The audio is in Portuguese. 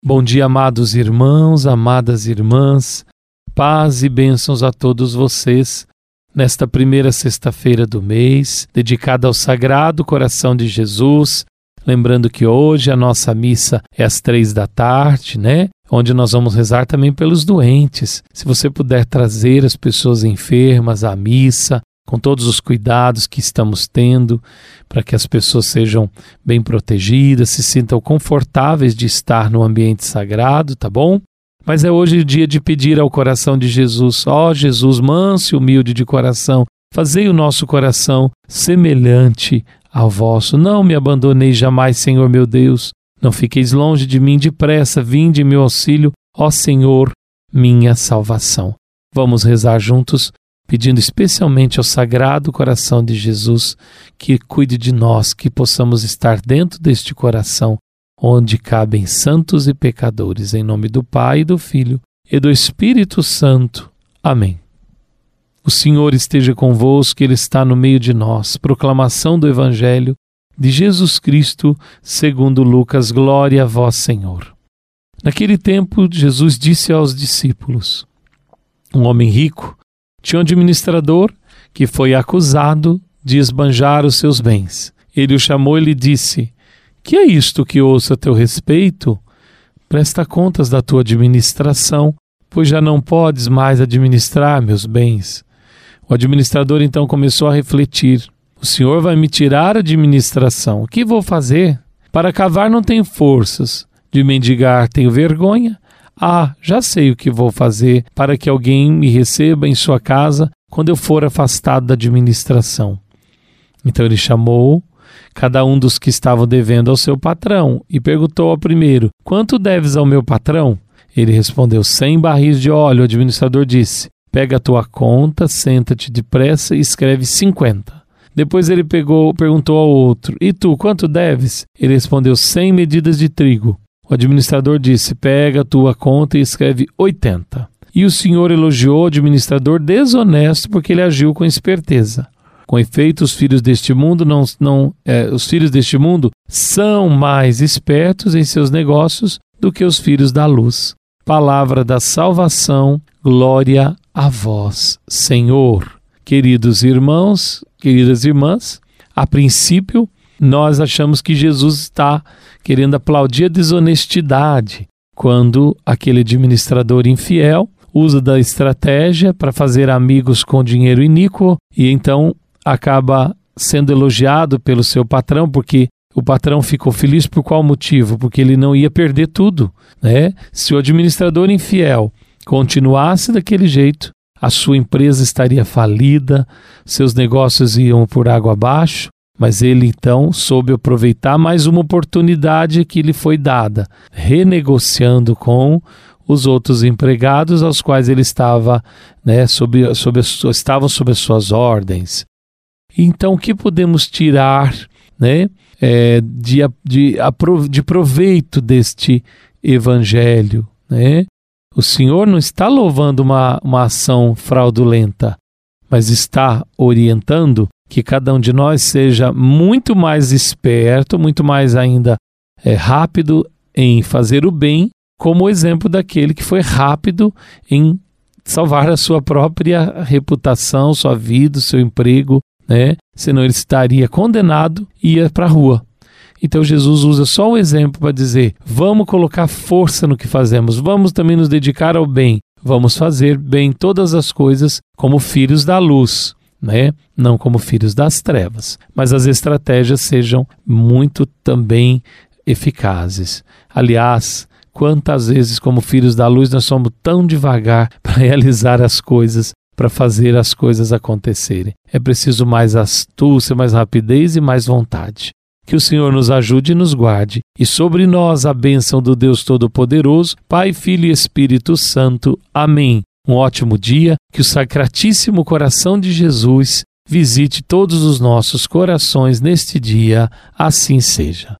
Bom dia, amados irmãos, amadas irmãs, paz e bênçãos a todos vocês nesta primeira sexta-feira do mês, dedicada ao Sagrado Coração de Jesus. Lembrando que hoje a nossa missa é às 15h, né? Onde nós vamos rezar também pelos doentes. Se você puder trazer as pessoas enfermas à missa, com todos os cuidados que estamos tendo, para que as pessoas sejam bem protegidas, se sintam confortáveis de estar no ambiente sagrado, tá bom? Mas é hoje o dia de pedir ao coração de Jesus, ó Jesus, manso e humilde de coração, fazei o nosso coração semelhante ao vosso. Não me abandoneis jamais, Senhor meu Deus, não fiqueis longe de mim, depressa, vinde em meu auxílio, ó Senhor, minha salvação. Vamos rezar juntos, pedindo especialmente ao Sagrado Coração de Jesus que cuide de nós, que possamos estar dentro deste coração, onde cabem santos e pecadores. Em nome do Pai, do Filho e do Espírito Santo. Amém. O Senhor esteja convosco, Ele está no meio de nós. Proclamação do Evangelho de Jesus Cristo, segundo Lucas. Glória a vós, Senhor. Naquele tempo, Jesus disse aos discípulos: um homem rico tinha um administrador que foi acusado de esbanjar os seus bens. Ele o chamou e lhe disse: que é isto que ouço a teu respeito? Presta contas da tua administração, pois já não podes mais administrar meus bens. O administrador então começou a refletir: o Senhor vai me tirar a administração. O que vou fazer? Para cavar não tenho forças, de mendigar tenho vergonha. Já sei o que vou fazer para que alguém me receba em sua casa quando eu for afastado da administração. Então ele chamou cada um dos que estavam devendo ao seu patrão e perguntou ao primeiro: quanto deves ao meu patrão? Ele respondeu: 100 barris de óleo. O administrador disse: pega a tua conta, senta-te depressa e escreve 50. Depois ele perguntou ao outro: e tu, quanto deves? Ele respondeu: 100 medidas de trigo. O administrador disse: pega a tua conta e escreve 80. E o Senhor elogiou o administrador desonesto porque ele agiu com esperteza. Com efeito, os filhos deste mundo são mais espertos em seus negócios do que os filhos da luz. Palavra da salvação, glória a vós, Senhor. Queridos irmãos, queridas irmãs, a princípio, nós achamos que Jesus está querendo aplaudir a desonestidade quando aquele administrador infiel usa da estratégia para fazer amigos com dinheiro iníquo e então acaba sendo elogiado pelo seu patrão, porque o patrão ficou feliz por qual motivo? Porque ele não ia perder tudo, né? Se o administrador infiel continuasse daquele jeito, a sua empresa estaria falida, seus negócios iam por água abaixo. Mas ele então soube aproveitar mais uma oportunidade que lhe foi dada, renegociando com os outros empregados aos quais ele estava, né, estavam sob as suas ordens. Então, o que podemos tirar, né, de proveito deste evangelho, né? O Senhor não está louvando uma ação fraudulenta, mas está orientando que cada um de nós seja muito mais esperto, muito mais ainda rápido em fazer o bem, como o exemplo daquele que foi rápido em salvar a sua própria reputação, sua vida, seu emprego, né? Senão ele estaria condenado e ia para a rua. Então Jesus usa só o exemplo para dizer: vamos colocar força no que fazemos, vamos também nos dedicar ao bem, vamos fazer bem todas as coisas como filhos da luz, né? Não como filhos das trevas, mas as estratégias sejam muito também eficazes. Aliás, quantas vezes como filhos da luz nós somos tão devagar para realizar as coisas, para fazer as coisas acontecerem. É preciso mais astúcia, mais rapidez e mais vontade. Que o Senhor nos ajude e nos guarde, e sobre nós a bênção do Deus Todo-Poderoso, Pai, Filho e Espírito Santo. Amém. Um ótimo dia, que o Sacratíssimo Coração de Jesus visite todos os nossos corações neste dia, assim seja.